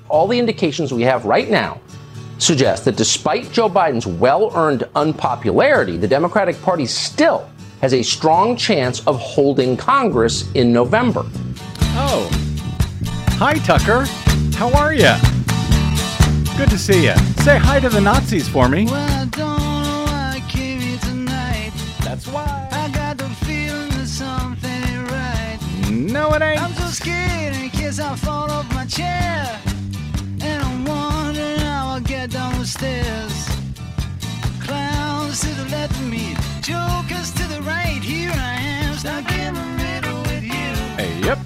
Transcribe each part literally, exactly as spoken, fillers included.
all the indications we have right now suggest that despite Joe Biden's well-earned unpopularity, the Democratic Party still has a strong chance of holding Congress in November. Oh. Hi, Tucker. How are you? Good to see you. Say hi to the Nazis for me. Well, I don't know why I came here tonight. That's why. I got the feeling that something ain't right. No, it ain't. I'm so scared in case I fall off my chair. And I'm wondering how I'll get down the stairs. Clowns to the left of me, jokers to the right. Here I am, stuck in the middle with you. Hey, yep.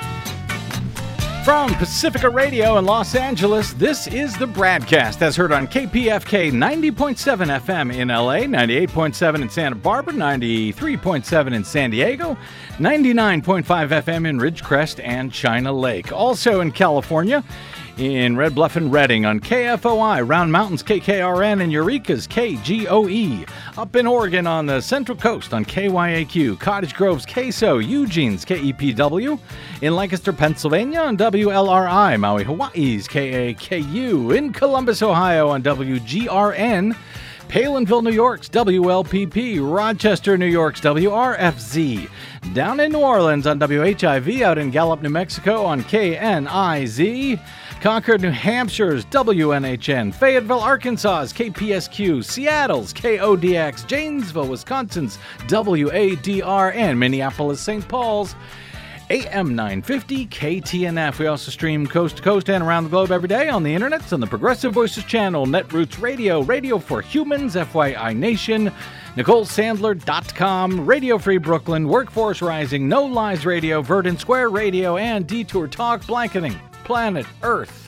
From Pacifica Radio in Los Angeles, this is the Bradcast, as heard on K P F K ninety point seven F M in L A, ninety-eight point seven in Santa Barbara, ninety-three point seven in San Diego, ninety-nine point five F M in Ridgecrest and China Lake. Also in California, in Red Bluff and Redding on K F O I, Round Mountains K K R N, and Eureka's K G O E. Up in Oregon on the Central Coast on K Y A Q, Cottage Grove's K S O, Eugene's K E P W, in Lancaster, Pennsylvania on W L R I, Maui, Hawaii's K A K U, in Columbus, Ohio on W G R N, Palinville, New York's W L P P, Rochester, New York's W R F Z, down in New Orleans on W H I V, out in Gallup, New Mexico on K N I Z, Concord, New Hampshire's W N H N, Fayetteville, Arkansas's K P S Q, Seattle's K O D X, Janesville, Wisconsin's W A D R, and Minneapolis, Saint Paul's A M nine fifty K T N F. We also stream coast to coast and around the globe every day on the internet, on the Progressive Voices channel, Netroots Radio, Radio for Humans, F Y I Nation, Nicole Sandler dot com, Radio Free Brooklyn, Workforce Rising, No Lies Radio, Verdant Square Radio, and Detour Talk, blanketing planet Earth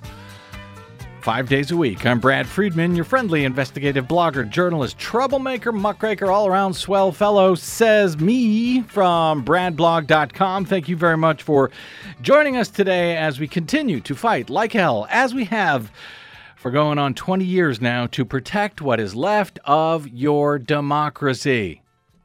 five days a week. I'm Brad Friedman, your friendly investigative blogger, journalist, troublemaker, muckraker, all-around swell fellow, says me from brad blog dot com. Thank you very much for joining us today as we continue to fight like hell, as we have for going on twenty years now, to protect what is left of your democracy.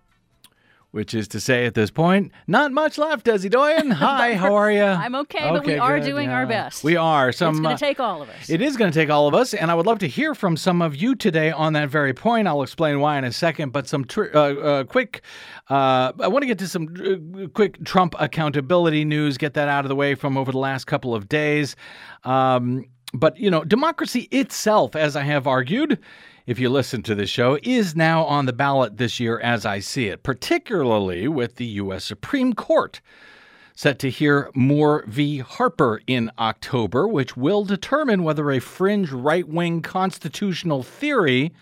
Which is to say, at this point, not much left, Desi Doyen. Hi, how are you? I'm okay, okay but we are good, doing yeah. our best. We are. Some, it's going uh, to take all of us. It is going to take all of us, and I would love to hear from some of you today on that very point. I'll explain why in a second, but some tr- uh, uh, quick, uh, I want to get to some uh, quick Trump accountability news, get that out of the way from over the last couple of days. Um, but, you know, democracy itself, as I have argued, if you listen to this show, is now on the ballot this year as I see it, particularly with the U S Supreme Court set to hear Moore v. Harper in October, which will determine whether a fringe right-wing constitutional theory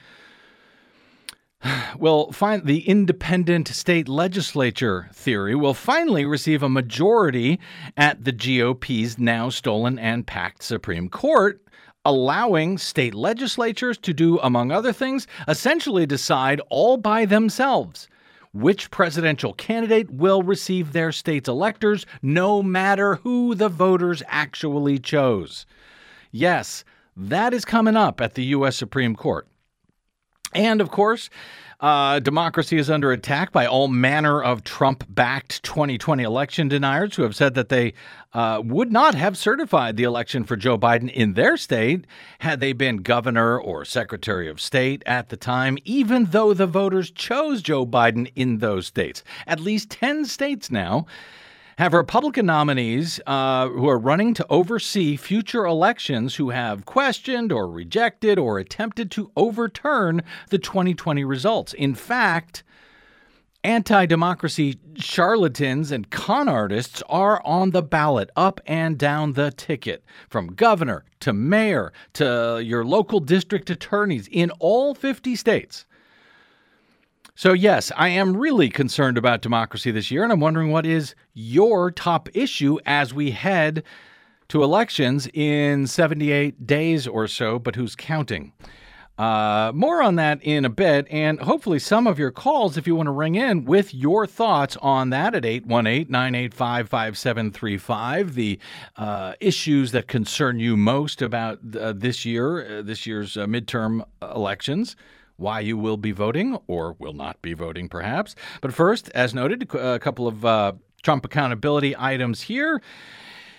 will find the independent state legislature theory will finally receive a majority at the G O P's now stolen and packed Supreme Court, allowing state legislatures to do, among other things, essentially decide all by themselves which presidential candidate will receive their state's electors, no matter who the voters actually chose. Yes, that is coming up at the U S Supreme Court. And, of course, uh, democracy is under attack by all manner of Trump-backed twenty twenty election deniers who have said that they uh, would not have certified the election for Joe Biden in their state had they been governor or secretary of state at the time, even though the voters chose Joe Biden in those states. At least ten states now have Republican nominees uh, who are running to oversee future elections who have questioned or rejected or attempted to overturn the twenty twenty results. In fact, anti-democracy charlatans and con artists are on the ballot, up and down the ticket, from governor to mayor to your local district attorneys in all fifty states. So, yes, I am really concerned about democracy this year, and I'm wondering what is your top issue as we head to elections in seventy-eight days or so, but who's counting? Uh, more on that in a bit, and hopefully some of your calls, if you want to ring in with your thoughts on that at eight one eight, nine eight five, five seven three five, the uh, issues that concern you most about uh, this year, uh, this year's uh, midterm elections. Why you will be voting or will not be voting, perhaps. But first, as noted, a couple of uh, Trump accountability items here.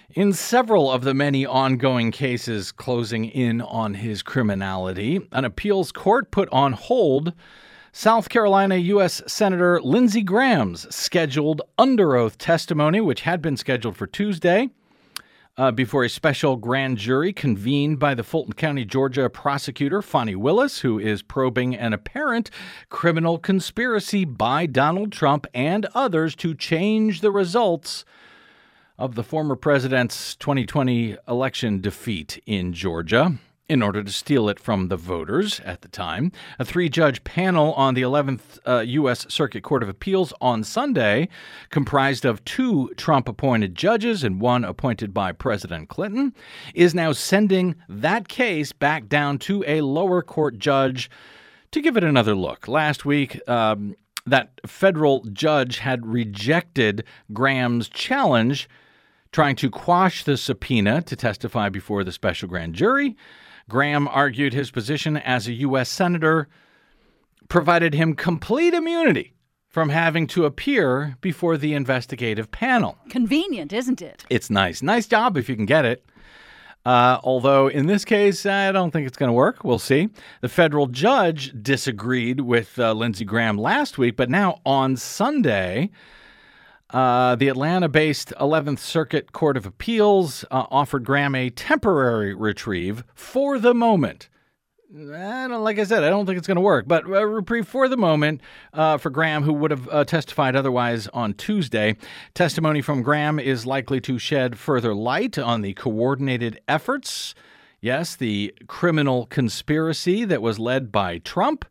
In several of the many ongoing cases closing in on his criminality, an appeals court put on hold South Carolina U S Senator Lindsey Graham's scheduled under oath testimony, which had been scheduled for Tuesday, uh, before a special grand jury convened by the Fulton County, Georgia prosecutor, Fani Willis, who is probing an apparent criminal conspiracy by Donald Trump and others to change the results of the former president's twenty twenty election defeat in Georgia in order to steal it from the voters at the time. A three-judge panel on the eleventh uh, U S Circuit Court of Appeals on Sunday, comprised of two Trump-appointed judges and one appointed by President Clinton, is now sending that case back down to a lower court judge to give it another look. Last week, um, that federal judge had rejected Graham's challenge, trying to quash the subpoena to testify before the special grand jury. Graham argued his position as a U S senator provided him complete immunity from having to appear before the investigative panel. Convenient, isn't it? It's nice. Nice job if you can get it. Uh, although in this case, I don't think it's going to work. We'll see. The federal judge disagreed with uh, Lindsey Graham last week, but now on Sunday, Uh, the Atlanta-based eleventh Circuit Court of Appeals uh, offered Graham a temporary reprieve for the moment. I don't, like I said, I don't think it's going to work, but a reprieve for the moment uh, for Graham, who would have uh, testified otherwise on Tuesday. Testimony from Graham is likely to shed further light on the coordinated efforts, yes, the criminal conspiracy that was led by Trump,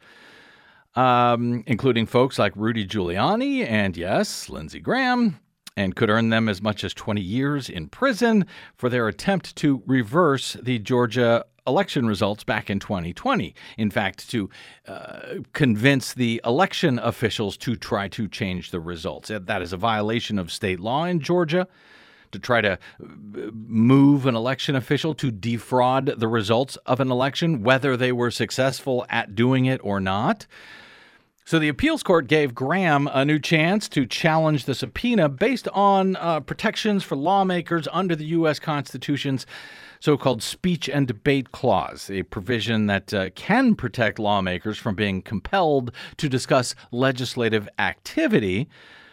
Um, including folks like Rudy Giuliani and, yes, Lindsey Graham, and could earn them as much as twenty years in prison for their attempt to reverse the Georgia election results back in twenty twenty. In fact, to uh, convince the election officials to try to change the results. That is a violation of state law in Georgia, to try to move an election official to defraud the results of an election, whether they were successful at doing it or not. So the appeals court gave Graham a new chance to challenge the subpoena based on uh, protections for lawmakers under the U S Constitution's so-called speech and debate clause, a provision that uh, can protect lawmakers from being compelled to discuss legislative activity.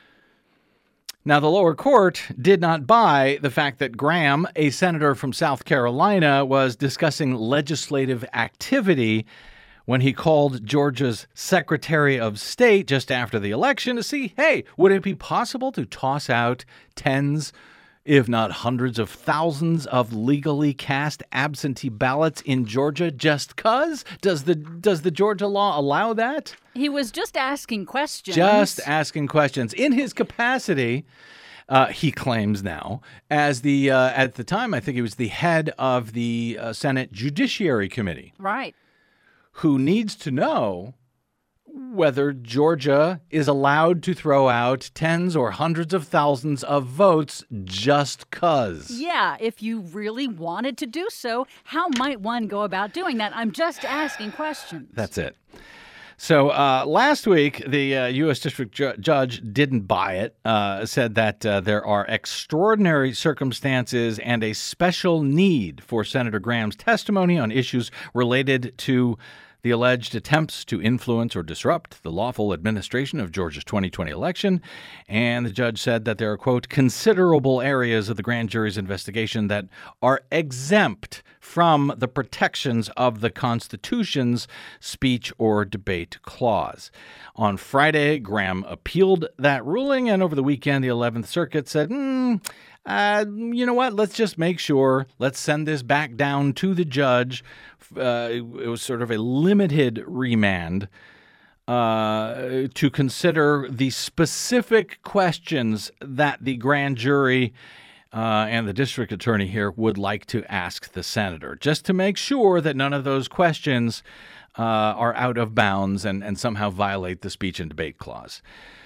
Now, the lower court did not buy the fact that Graham, a senator from South Carolina, was discussing legislative activity when he called Georgia's Secretary of State just after the election to see, hey, would it be possible to toss out tens, if not hundreds of thousands of legally cast absentee ballots in Georgia just cause? Does the does the Georgia law allow that? He was just asking questions. Just asking questions. In his capacity, uh, he claims now, as the, uh, at the time, I think he was the head of the uh, Senate Judiciary Committee. Right. Who needs to know whether Georgia is allowed to throw out tens or hundreds of thousands of votes just cause. Yeah, if you really wanted to do so, how might one go about doing that? I'm just asking questions. That's it. So uh, last week, the uh, U S District Ju- Judge didn't buy it, uh, said that uh, there are extraordinary circumstances and a special need for Senator Graham's testimony on issues related to the alleged attempts to influence or disrupt the lawful administration of Georgia's twenty twenty election. And the judge said that there are, quote, considerable areas of the grand jury's investigation that are exempt from the protections of the Constitution's speech or debate clause. On Friday, Graham appealed that ruling, and over the weekend, the eleventh Circuit said, hmm, Uh, you know what? Let's just make sure. Let's send this back down to the judge. Uh, it, it was sort of a limited remand uh, to consider the specific questions that the grand jury uh, and the district attorney here would like to ask the senator, just to make sure that none of those questions uh, are out of bounds and, and somehow violate the speech and debate clause.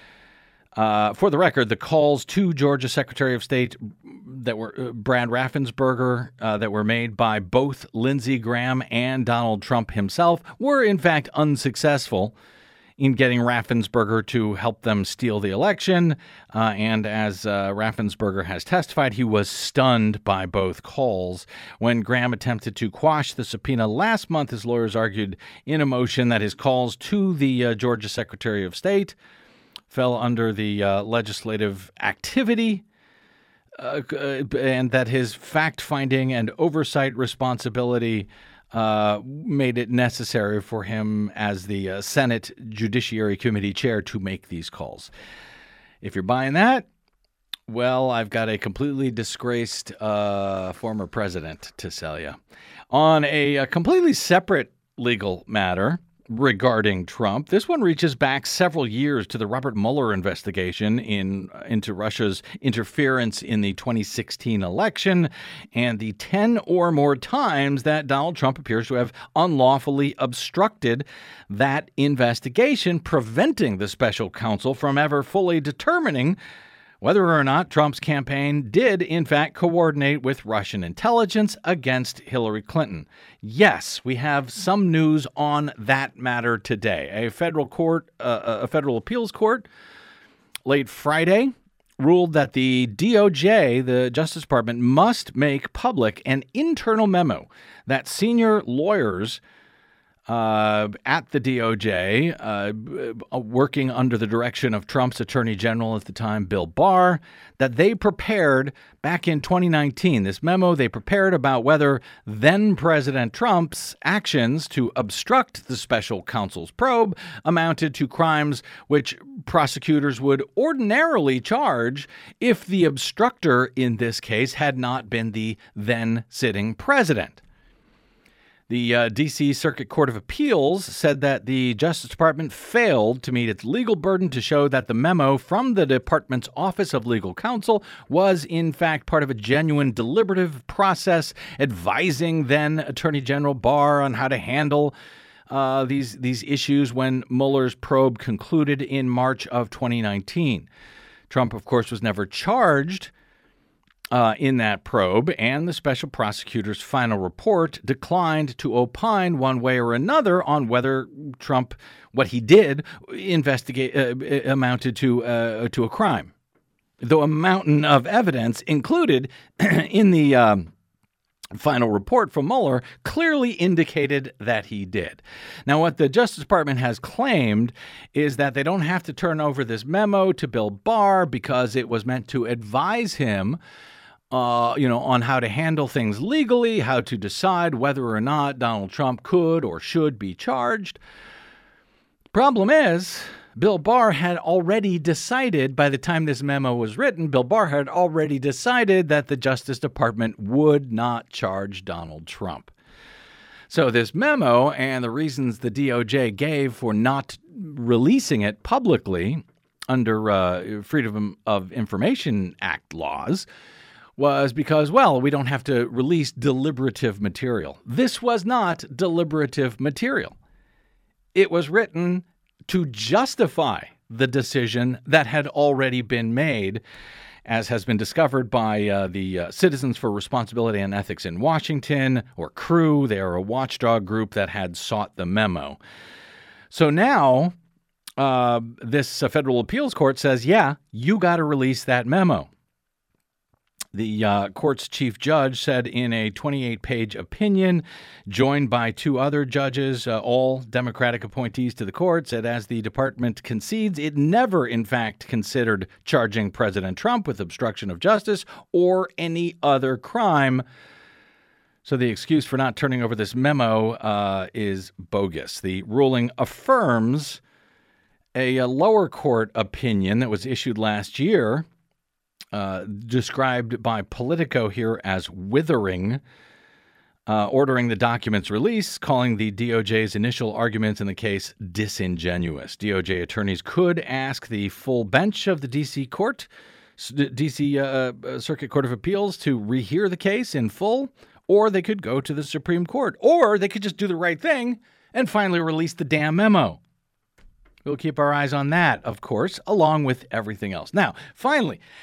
Uh, for the record, the calls to Georgia Secretary of State that were uh, Brad Raffensperger uh, that were made by both Lindsey Graham and Donald Trump himself were in fact unsuccessful in getting Raffensperger to help them steal the election. Uh, and as uh, Raffensperger has testified, he was stunned by both calls. When Graham attempted to quash the subpoena last month, his lawyers argued in a motion that his calls to the uh, Georgia Secretary of State fell under the uh, legislative activity uh, and that his fact-finding and oversight responsibility uh, made it necessary for him as the uh, Senate Judiciary Committee chair to make these calls. If you're buying that, well, I've got a completely disgraced uh, former president to sell you. On a, a completely separate legal matter regarding Trump, this one reaches back several years to the Robert Mueller investigation in into Russia's interference in the twenty sixteen election and the ten or more times that Donald Trump appears to have unlawfully obstructed that investigation, preventing the special counsel from ever fully determining whether or not Trump's campaign did, in fact, coordinate with Russian intelligence against Hillary Clinton. Yes, we have some news on that matter today. A federal court, uh, a federal appeals court, late Friday, ruled that the D O J, the Justice Department, must make public an internal memo that senior lawyers Uh, at the D O J, uh, working under the direction of Trump's Attorney General at the time, Bill Barr, that they prepared back in twenty nineteen. This memo they prepared about whether then-President Trump's actions to obstruct the special counsel's probe amounted to crimes which prosecutors would ordinarily charge if the obstructor in this case had not been the then-sitting president. The uh, D C Circuit Court of Appeals said that the Justice Department failed to meet its legal burden to show that the memo from the department's Office of Legal Counsel was, in fact, part of a genuine deliberative process advising then Attorney General Barr on how to handle uh, these, these issues when Mueller's probe concluded in March of twenty nineteen. Trump, of course, was never charged Uh, in that probe, and the special prosecutor's final report declined to opine one way or another on whether Trump, what he did, investigate uh, amounted to uh, to a crime, though a mountain of evidence included in the um, final report from Mueller clearly indicated that he did. Now, what the Justice Department has claimed is that they don't have to turn over this memo to Bill Barr because it was meant to advise him Uh, you know, on how to handle things legally, how to decide whether or not Donald Trump could or should be charged. Problem is, Bill Barr had already decided, by the time this memo was written, Bill Barr had already decided that the Justice Department would not charge Donald Trump. So this memo and the reasons the D O J gave for not releasing it publicly under uh, Freedom of Information Act laws was because, well, we don't have to release deliberative material. This was not deliberative material. It was written to justify the decision that had already been made, as has been discovered by uh, the uh, Citizens for Responsibility and Ethics in Washington, or C R E W. They are a watchdog group that had sought the memo. So now uh, this uh, federal appeals court says, yeah, you got to release that memo. The uh, court's chief judge said in a twenty-eight page opinion, joined by two other judges, uh, all Democratic appointees to the court, said as the department concedes, it never, in fact, considered charging President Trump with obstruction of justice or any other crime. So the excuse for not turning over this memo uh, is bogus. The ruling affirms a, a lower court opinion that was issued last year, Uh, described by Politico here as withering, uh, ordering the documents release, calling the D O J's initial arguments in the case disingenuous. D O J attorneys could ask the full bench of the D C court, D C uh, Circuit Court of Appeals, to rehear the case in full, or they could go to the Supreme Court, or they could just do the right thing and finally release the damn memo. We'll keep our eyes on that, of course, along with everything else. Now, finally,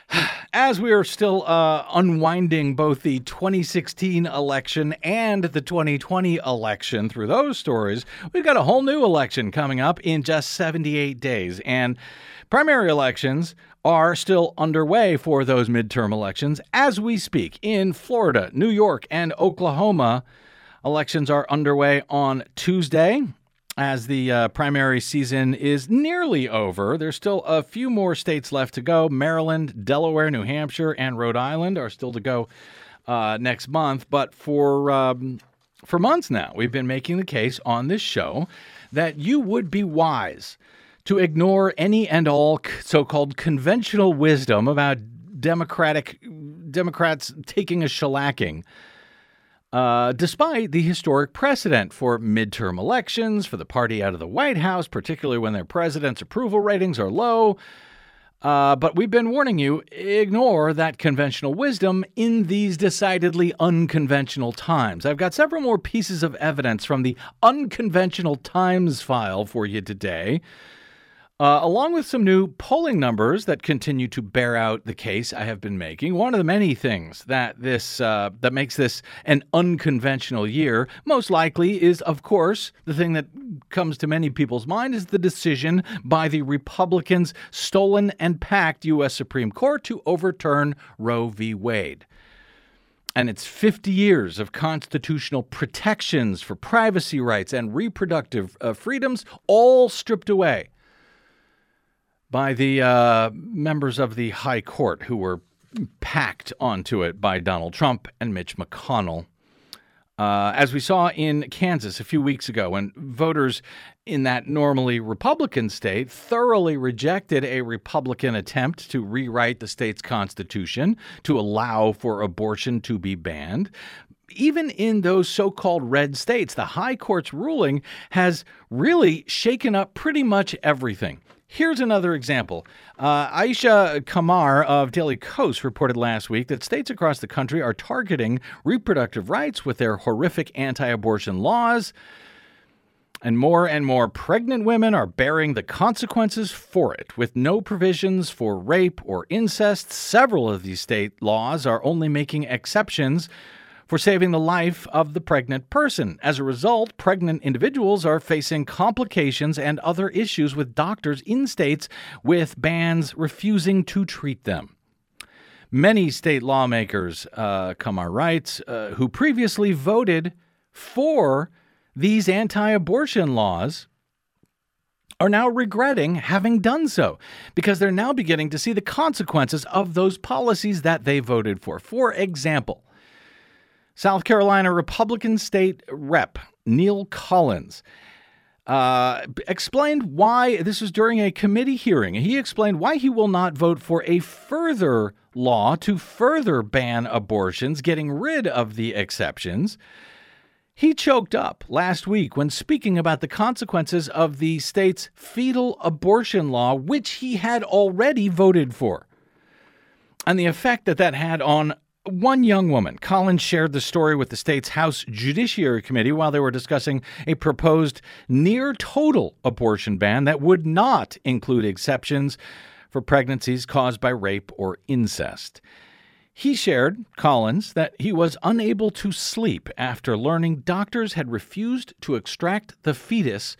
As we are still uh, unwinding both the twenty sixteen election and the twenty twenty election through those stories, we've got a whole new election coming up in just seventy-eight days. And primary elections are still underway for those midterm elections as we speak. In Florida, New York, and Oklahoma, elections are underway on Tuesday. As the uh, primary season is nearly over, there's still a few more states left to go. Maryland, Delaware, New Hampshire, and Rhode Island are still to go uh, next month. But for um, for months now, we've been making the case on this show that you would be wise to ignore any and all so-called conventional wisdom about Democratic Democrats taking a shellacking. Uh, despite the historic precedent for midterm elections, for the party out of the White House, particularly when their president's approval ratings are low. Uh, but we've been warning you, ignore that conventional wisdom in these decidedly unconventional times. I've got several more pieces of evidence from the Unconventional Times file for you today. Uh, along with some new polling numbers that continue to bear out the case I have been making. One of the many things that this uh, that makes this an unconventional year, most likely, is, of course, the thing that comes to many people's mind is the decision by the Republicans' stolen and packed U S Supreme Court to overturn Roe v. Wade. And it's fifty years of constitutional protections for privacy rights and reproductive uh, freedoms all stripped away by the uh, members of the High Court who were packed onto it by Donald Trump and Mitch McConnell. Uh, as we saw in Kansas a few weeks ago, when voters in that normally Republican state thoroughly rejected a Republican attempt to rewrite the state's constitution to allow for abortion to be banned. Even in those so-called red states, the High Court's ruling has really shaken up pretty much everything. Here's another example. Uh, Aisha Kamar of Daily Kos reported last week that states across the country are targeting reproductive rights with their horrific anti-abortion laws. And more and more pregnant women are bearing the consequences for it, with no provisions for rape or incest. Several of these state laws are only making exceptions for saving the life of the pregnant person. As a result, pregnant individuals are facing complications and other issues with doctors in states with bans refusing to treat them. Many state lawmakers, uh, Kamar writes, uh, who previously voted for these anti-abortion laws are now regretting having done so because they're now beginning to see the consequences of those policies that they voted for. For example, South Carolina Republican State Rep Neil Collins uh, explained why, this was during a committee hearing, he explained why he will not vote for a further law to further ban abortions, getting rid of the exceptions. He choked up last week when speaking about the consequences of the state's fetal abortion law, which he had already voted for, and the effect that that had on one young woman. Collins shared the story with the state's House Judiciary Committee while they were discussing a proposed near-total abortion ban that would not include exceptions for pregnancies caused by rape or incest. He shared, Collins, that he was unable to sleep after learning doctors had refused to extract the fetus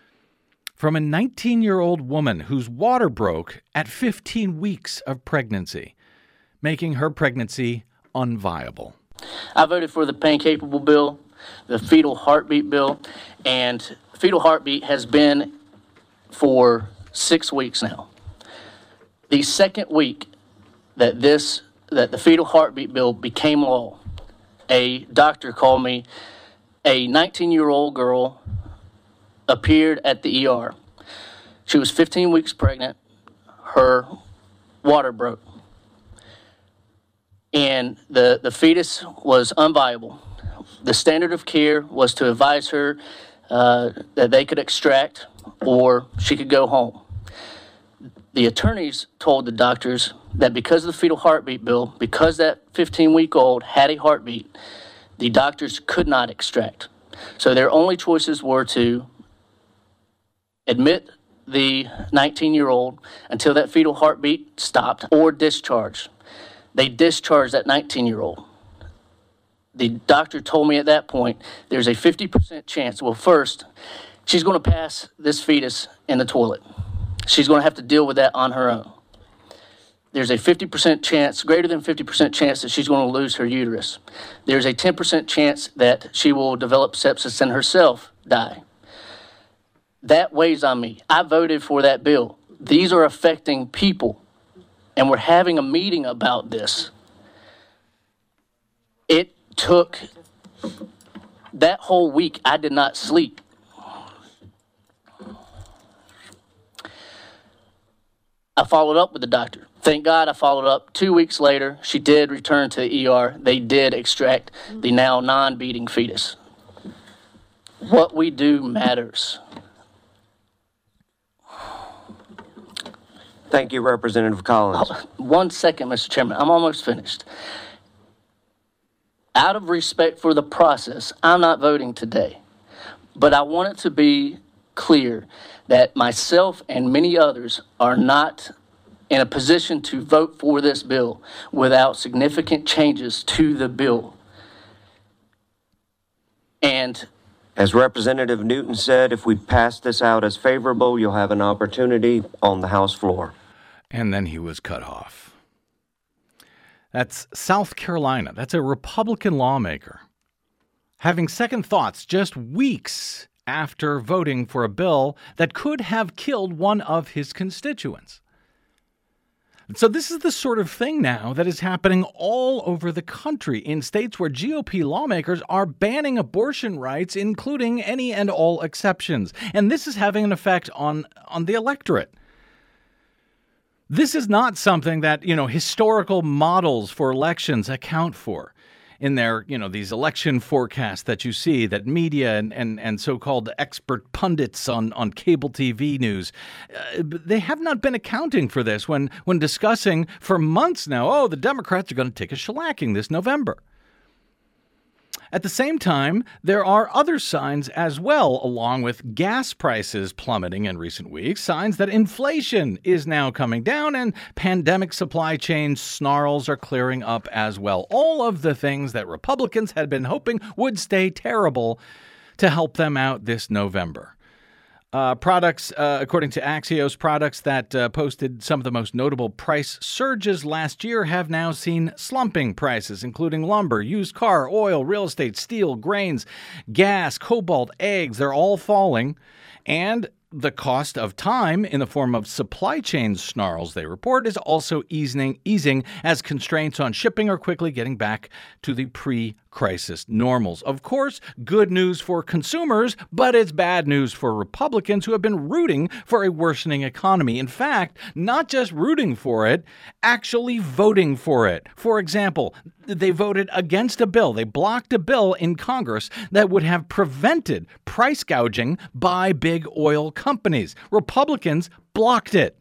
from a nineteen-year-old woman whose water broke at fifteen weeks of pregnancy, making her pregnancy unviable. I voted for the pain-capable bill, the fetal heartbeat bill, and fetal heartbeat has been for six weeks now. The second week that this, that the fetal heartbeat bill became law, a doctor called me. A nineteen-year-old girl appeared at the E R. She was fifteen weeks pregnant. Her water broke. And the, the fetus was unviable. The standard of care was to advise her uh, that they could extract or she could go home. The attorneys told the doctors that because of the fetal heartbeat bill, because that fifteen-week-old had a heartbeat, the doctors could not extract. So their only choices were to admit the nineteen-year-old until that fetal heartbeat stopped or discharged. They discharged that nineteen-year-old. The doctor told me at that point there's a fifty percent chance. Well, first, she's going to pass this fetus in the toilet. She's going to have to deal with that on her own. There's a fifty percent chance, greater than fifty percent chance that she's going to lose her uterus. There's a ten percent chance that she will develop sepsis and herself die. That weighs on me. I voted for that bill. These are affecting people, and we're having a meeting about this. It took that whole week, I did not sleep. I followed up with the doctor. Thank God I followed up. Two weeks later, she did return to the E R. They did extract the now non-beating fetus. What we do matters. Thank you, Representative Collins. Oh, one second, Mister Chairman. I'm almost finished. Out of respect for the process, I'm not voting today. But I want it to be clear that myself and many others are not in a position to vote for this bill without significant changes to the bill. And as Representative Newton said, if we pass this out as favorable, you'll have an opportunity on the House floor. And then he was cut off. That's South Carolina. That's a Republican lawmaker having second thoughts just weeks after voting for a bill that could have killed one of his constituents. So this is the sort of thing now that is happening all over the country in states where G O P lawmakers are banning abortion rights, including any and all exceptions. And this is having an effect on, on the electorate. This is not something that, you know, historical models for elections account for in their, you know, these election forecasts that you see that media and, and, and so-called expert pundits on, on cable T V news, uh, they have not been accounting for this when, when discussing for months now, oh, the Democrats are going to take a shellacking this November. At the same time, there are other signs as well, along with gas prices plummeting in recent weeks, signs that inflation is now coming down and pandemic supply chain snarls are clearing up as well. All of the things that Republicans had been hoping would stay terrible to help them out this November. Uh, products, uh, according to Axios, products that uh, posted some of the most notable price surges last year have now seen slumping prices, including lumber, used car, oil, real estate, steel, grains, gas, cobalt, eggs. They're all falling. And the cost of time in the form of supply chain snarls, they report, is also easing, easing as constraints on shipping are quickly getting back to the pre-crisis normals. Of course, good news for consumers, but it's bad news for Republicans who have been rooting for a worsening economy. In fact, not just rooting for it, actually voting for it. For example, they voted against a bill. They blocked a bill in Congress that would have prevented price gouging by big oil companies. Republicans blocked it.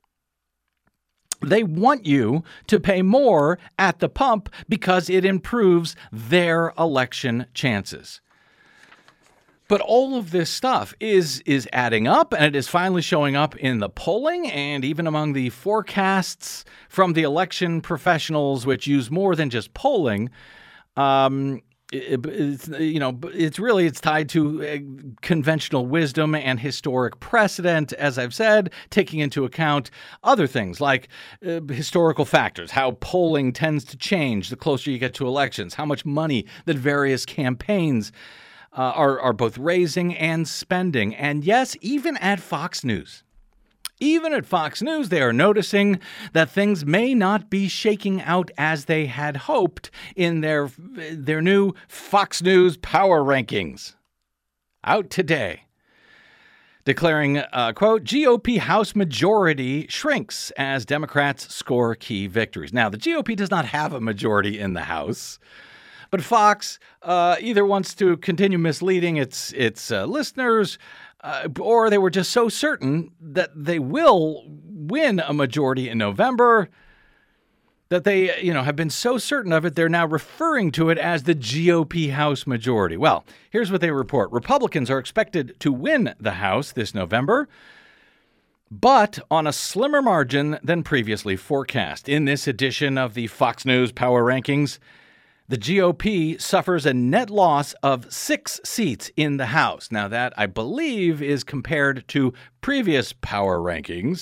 They want you to pay more at the pump because it improves their election chances. But all of this stuff is is adding up, and it is finally showing up in the polling and even among the forecasts from the election professionals, which use more than just polling. Um, it, it's, you know, it's really it's tied to uh, conventional wisdom and historic precedent, as I've said, taking into account other things like uh, historical factors, how polling tends to change the closer you get to elections, how much money that various campaigns Uh, are, are both raising and spending. And yes, even at Fox News, even at Fox News, they are noticing that things may not be shaking out as they had hoped in their, their new Fox News power rankings. Out today. Declaring, uh, quote, G O P House majority shrinks as Democrats score key victories. Now, the G O P does not have a majority in the House. But Fox uh, either wants to continue misleading its its uh, listeners, uh, or they were just so certain that they will win a majority in November that they, you know, have been so certain of it, they're now referring to it as the G O P House majority. Well, here's what they report. Republicans are expected to win the House this November. but on a slimmer margin than previously forecast. In this edition of the Fox News Power Rankings, the G O P suffers a net loss of six seats in the House. Now that, I believe, is compared to previous power rankings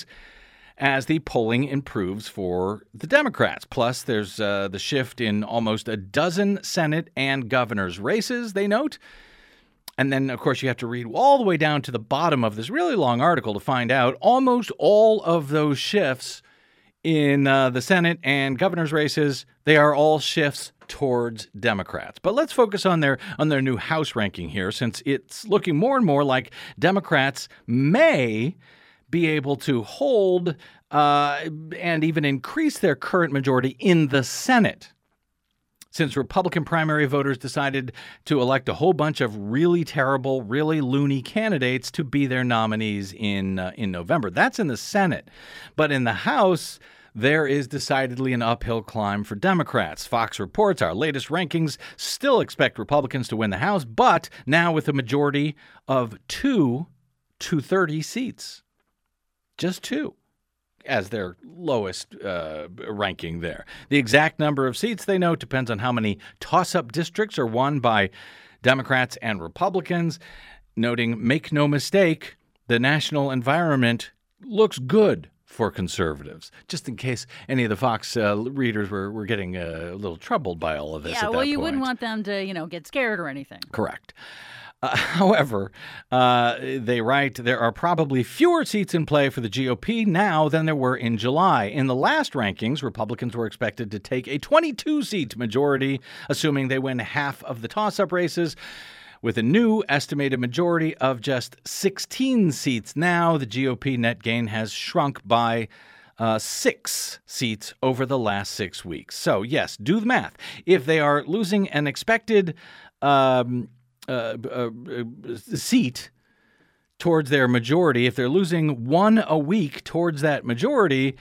as the polling improves for the Democrats. Plus, there's uh, the shift in almost a dozen Senate and governor's races, they note. And then, of course, you have to read all the way down to the bottom of this really long article to find out almost all of those shifts in uh, the Senate and governor's races, they are all shifts towards Democrats. But let's focus on their on their new House ranking here, since it's looking more and more like Democrats may be able to hold uh, and even increase their current majority in the Senate, since Republican primary voters decided to elect a whole bunch of really terrible, really loony candidates to be their nominees in uh, in November. That's in the Senate. But in the House, there is decidedly an uphill climb for Democrats. Fox reports our latest rankings still expect Republicans to win the House, but now with a majority of two to thirty seats. Just two as their lowest uh, ranking there. The exact number of seats, they note, depends on how many toss-up districts are won by Democrats and Republicans, noting, make no mistake, the national environment looks good for conservatives, just in case any of the Fox uh, readers were, were getting uh, a little troubled by all of this. Yeah, at well, that you point. wouldn't want them to, you know, get scared or anything. Correct. Uh, however, uh, they write there are probably fewer seats in play for the G O P now than there were in July. In the last rankings, Republicans were expected to take a twenty-two seat majority, assuming they win half of the toss-up races. With a new estimated majority of just sixteen seats now, the G O P net gain has shrunk by uh, six seats over the last six weeks. So, yes, do the math. If they are losing an expected um, uh, uh, uh, seat towards their majority, if they're losing one a week towards that majority,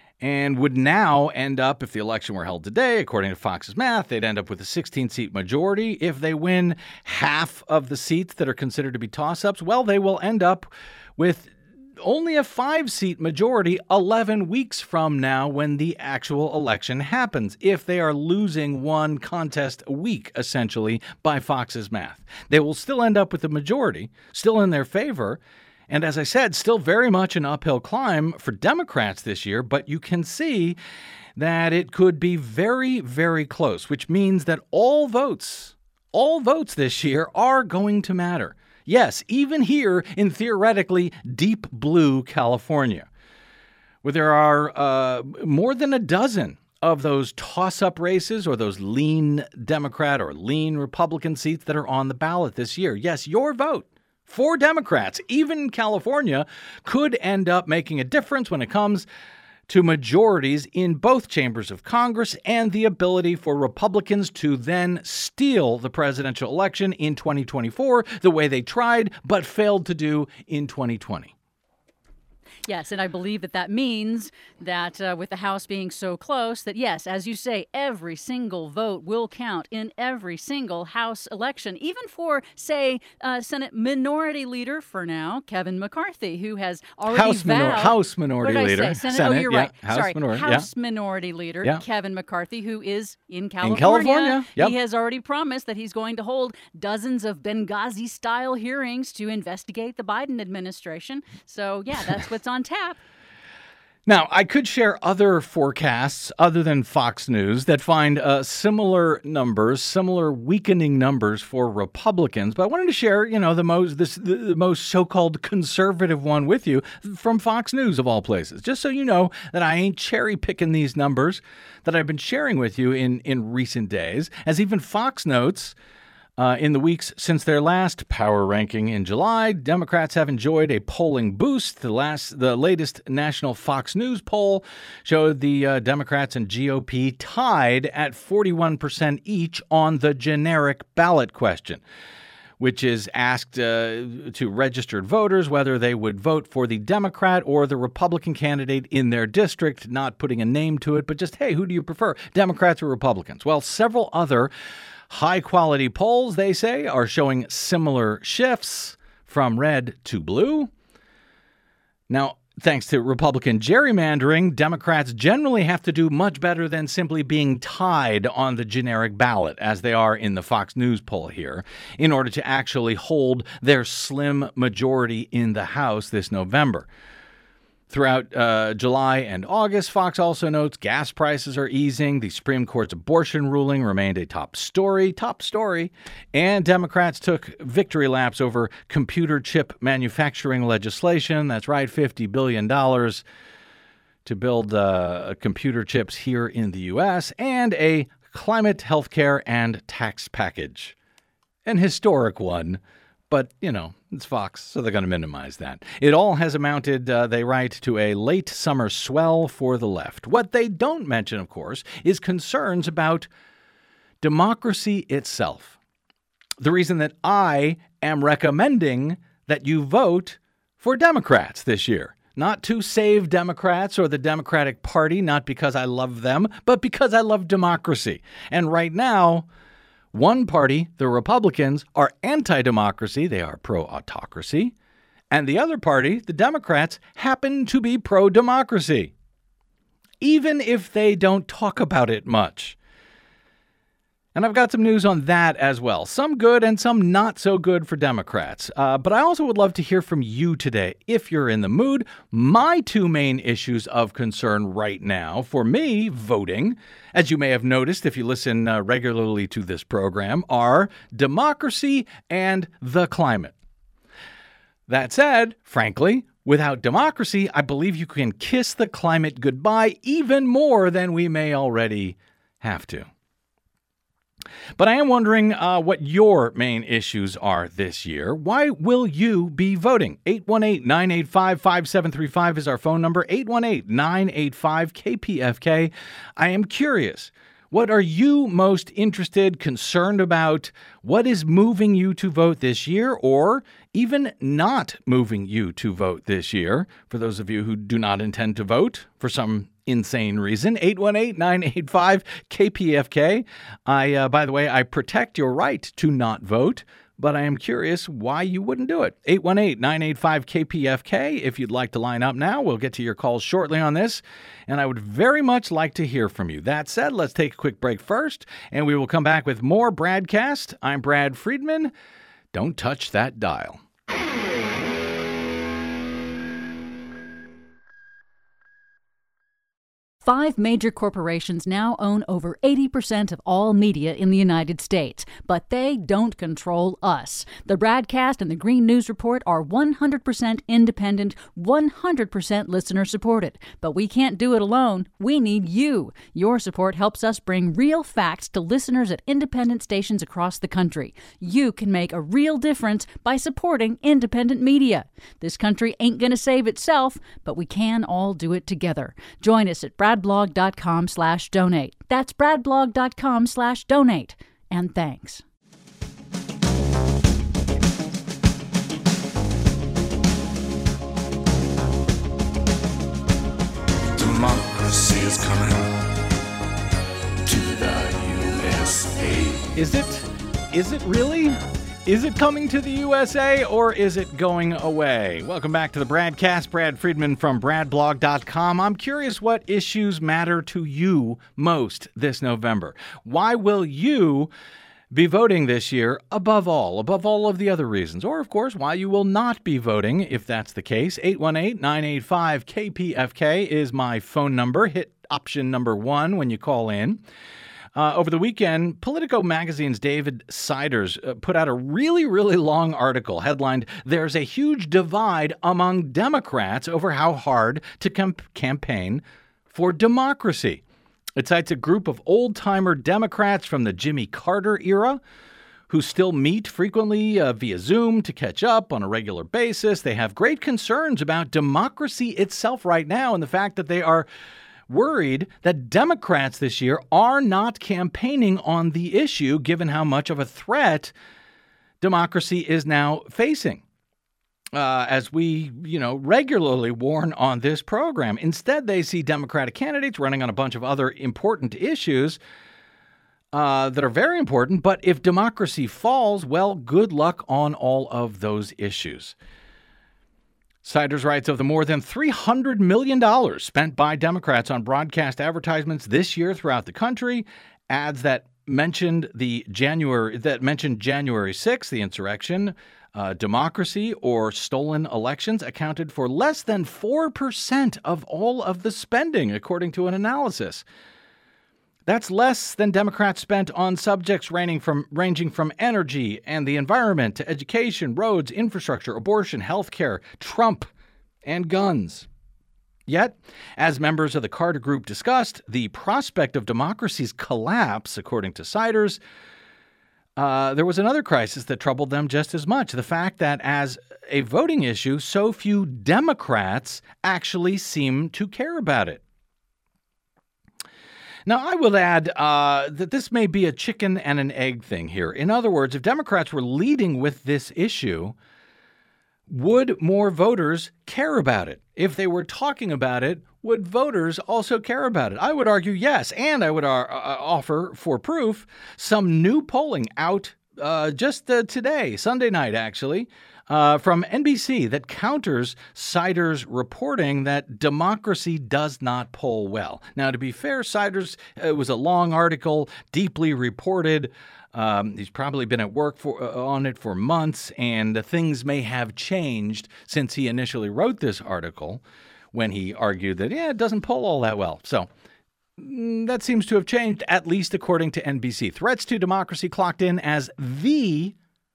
and would now end up, if the election were held today, according to Fox's math, they'd end up with a sixteen-seat majority. If they win half of the seats that are considered to be toss-ups, well, they will end up with only a five-seat majority eleven weeks from now when the actual election happens, if they are losing one contest a week, essentially, by Fox's math. They will still end up with a majority, still in their favor. And as I said, still very much an uphill climb for Democrats this year, but you can see that it could be very, very close, which means that all votes, all votes this year are going to matter. Yes, even here in theoretically deep blue California, where there are uh, more than a dozen of those toss-up races or those lean Democrat or lean Republican seats that are on the ballot this year. Yes, your vote for Democrats, even in California, could end up making a difference when it comes to majorities in both chambers of Congress and the ability for Republicans to then steal the presidential election in twenty twenty-four the way they tried but failed to do in twenty twenty. Yes, and I believe that that means that uh, with the House being so close, that yes, as you say, every single vote will count in every single House election, even for, say, uh, Senate Minority Leader for now, Kevin McCarthy, who has already House, vowed... minor- House Minority what did Leader. I say? Senate, Senate, oh, you're yeah. right. House Sorry, Minority, House yeah. Minority Leader Yeah. Kevin McCarthy, who is in California. In California, yep. He has already promised that he's going to hold dozens of Benghazi-style hearings to investigate the Biden administration. So, yeah, that's what's on tap. Now, I could share other forecasts other than Fox News that find uh, similar numbers, similar weakening numbers for Republicans. But I wanted to share, you know, the most this the, the most so-called conservative one with you from Fox News of all places, just so you know that I ain't cherry picking these numbers that I've been sharing with you in in recent days, as even Fox notes. Uh, in the weeks since their last power ranking in July, Democrats have enjoyed a polling boost. The last, the latest national Fox News poll showed the uh, Democrats and G O P tied at forty-one percent each on the generic ballot question, which is asked uh, to registered voters whether they would vote for the Democrat or the Republican candidate in their district, not putting a name to it, but just, hey, who do you prefer, Democrats or Republicans? Well, several other high-quality polls, they say, are showing similar shifts from red to blue. Now, thanks to Republican gerrymandering, Democrats generally have to do much better than simply being tied on the generic ballot, as they are in the Fox News poll here, in order to actually hold their slim majority in the House this November. Throughout uh, July and August, Fox also notes gas prices are easing. The Supreme Court's abortion ruling remained a top story, top story. And Democrats took victory laps over computer chip manufacturing legislation. That's right, fifty billion dollars to build uh, computer chips here in the U S, and a climate, healthcare, and tax package. An historic one. But, you know, it's Fox, so they're going to minimize that. It all has amounted, uh, they write, to a late summer swell for the left. What they don't mention, of course, is concerns about democracy itself. The reason that I am recommending that you vote for Democrats this year. Not to save Democrats or the Democratic Party, not because I love them, but because I love democracy. And right now, one party, the Republicans, are anti-democracy. They are pro-autocracy. And the other party, the Democrats, happen to be pro-democracy, even if they don't talk about it much. And I've got some news on that as well. Some good and some not so good for Democrats. Uh, but I also would love to hear from you today, if you're in the mood. My two main issues of concern right now, for me, voting, as you may have noticed if you listen uh, regularly to this program, are democracy and the climate. That said, frankly, without democracy, I believe you can kiss the climate goodbye even more than we may already have to. But I am wondering uh, what your main issues are this year. Why will you be voting? eight one eight, nine eight five, five seven three five is our phone number. eight one eight, nine eight five, K P F K. I am curious. What are you most interested, concerned about? What is moving you to vote this year, or even not moving you to vote this year? For those of you who do not intend to vote for some insane reason, eight one eight, nine eight five, K P F K. I, uh, by the way, I protect your right to not vote, but I am curious why you wouldn't do it. eight one eight, nine eight five, K P F K. If you'd like to line up now, we'll get to your calls shortly on this, and I would very much like to hear from you. That said, let's take a quick break first, and we will come back with more Bradcast. I'm Brad Friedman. Don't touch that dial. Five major corporations now own over eighty percent of all media in the United States, but they don't control us. The Bradcast and the Green News Report are one hundred percent independent, one hundred percent listener-supported. But we can't do it alone. We need you. Your support helps us bring real facts to listeners at independent stations across the country. You can make a real difference by supporting independent media. This country ain't going to save itself, but we can all do it together. Join us at Brad bradblog.com slash donate. That's bradblog.com slash donate. And thanks. Democracy is coming to the U S A. Is it? Is it really? Is it coming to the U S A, or is it going away? Welcome back to the Bradcast. Brad Friedman from brad blog dot com. I'm curious what issues matter to you most this November. Why will you be voting this year above all, above all of the other reasons? Or, of course, why you will not be voting, if that's the case. eight one eight, nine eight five, K P F K is my phone number. Hit option number one when you call in. Uh, over the weekend, Politico magazine's David Siders uh, put out a really, really long article headlined, "There's a Huge Divide Among Democrats Over How Hard to Camp- Campaign for Democracy." It cites a group of old-timer Democrats from the Jimmy Carter era who still meet frequently uh, via Zoom to catch up on a regular basis. They have great concerns about democracy itself right now and the fact that they are worried that Democrats this year are not campaigning on the issue, given how much of a threat democracy is now facing. Uh, as we, you know, regularly warn on this program. Instead, they see Democratic candidates running on a bunch of other important issues uh, that are very important. But if democracy falls, well, good luck on all of those issues. Siders writes, of the more than three hundred million dollars spent by Democrats on broadcast advertisements this year throughout the country, ads that mentioned the January that mentioned January sixth, the insurrection, uh, democracy, or stolen elections accounted for less than four percent of all of the spending, according to an analysis. That's less than Democrats spent on subjects ranging from, ranging from energy and the environment to education, roads, infrastructure, abortion, health care, Trump, and guns. Yet, as members of the Carter Group discussed, the prospect of democracy's collapse, according to Siders, uh, there was another crisis that troubled them just as much. The fact that as a voting issue, so few Democrats actually seem to care about it. Now, I will add uh, that this may be a chicken and an egg thing here. In other words, if Democrats were leading with this issue, would more voters care about it? If they were talking about it, would voters also care about it? I would argue yes, and I would uh, offer for proof some new polling out uh, just uh, today, Sunday night actually, Uh, from N B C that counters Siders' reporting that democracy does not poll well. Now, to be fair, Siders, it was a long article, deeply reported. Um, he's probably been at work for, uh, on it for months, and uh, things may have changed since he initially wrote this article when he argued that, yeah, it doesn't poll all that well. So mm, that seems to have changed, at least according to N B C. Threats to democracy clocked in as the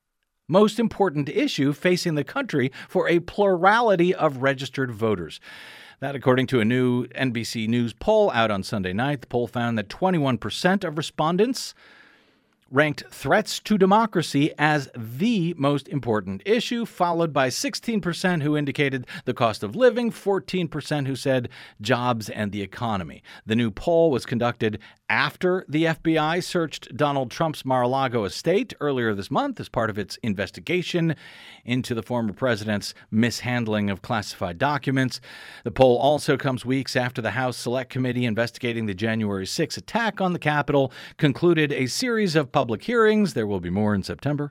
most important issue facing the country for a plurality of registered voters. That, according to a new N B C News poll out on Sunday night, the poll found that twenty-one percent of respondents ranked threats to democracy as the most important issue, followed by sixteen percent who indicated the cost of living, fourteen percent who said jobs and the economy. The new poll was conducted after the F B I searched Donald Trump's Mar-a-Lago estate earlier this month as part of its investigation into the former president's mishandling of classified documents. The poll also comes weeks after the House Select Committee investigating the January sixth attack on the Capitol concluded a series of public hearings, there will be more in September,